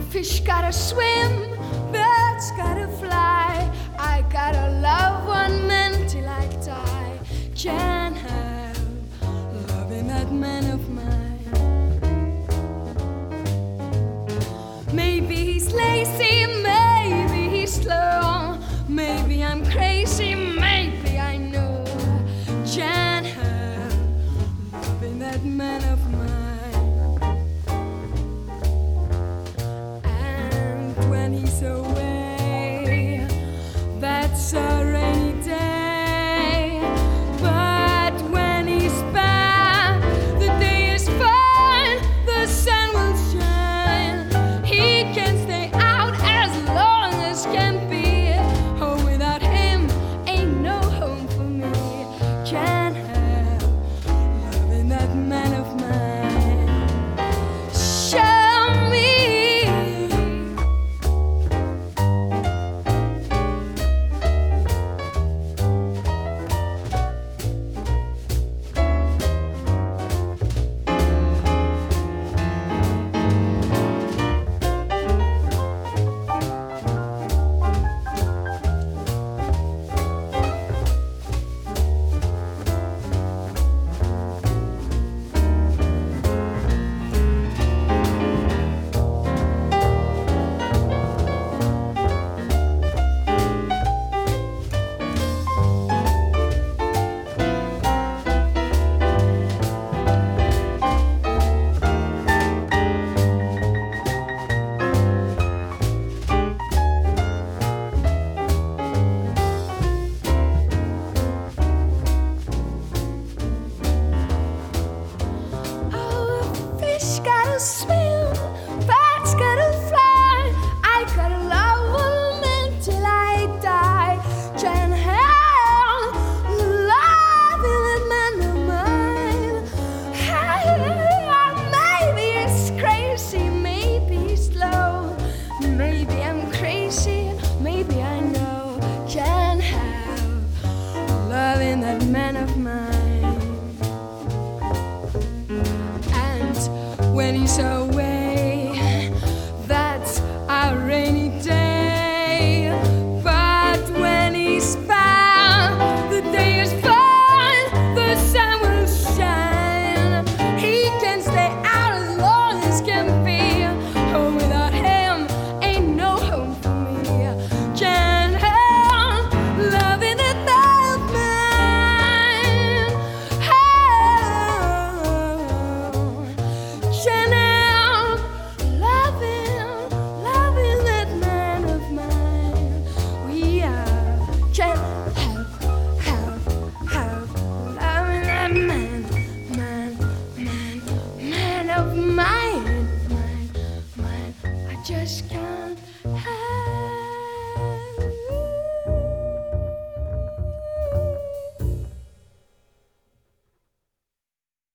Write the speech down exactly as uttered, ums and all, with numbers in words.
fish gotta swim, birds gotta fly. I gotta love one man till I die. Can't help loving that man of mine. Maybe he's lazy, maybe he's slow, maybe I'm crazy, maybe I know. Can't help loving that man of mine. He's away, that's a rainy day. But when he's back, the day is fine, the sun will shine. He can stay out as long as can be. Oh, without him, ain't no home for me. Can't help loving that man of mine. Show me. Swim, bats gotta fly. I gotta love one man till I die. Can't help loving that man of mine. Maybe it's crazy, maybe it's slow, maybe I'm crazy, maybe I know. Can't help loving that man of mine. When he's away, that's a rainy day. But when he's back, the day is fine, the sun will shine. He can stay out as long as can be. Oh, without him, ain't no home for me. Can't help loving that man of mine. Can't help loving, loving that man of mine. We are can't help, help, help loving that man, man, man, man of mine, mine, mine. I just can't help.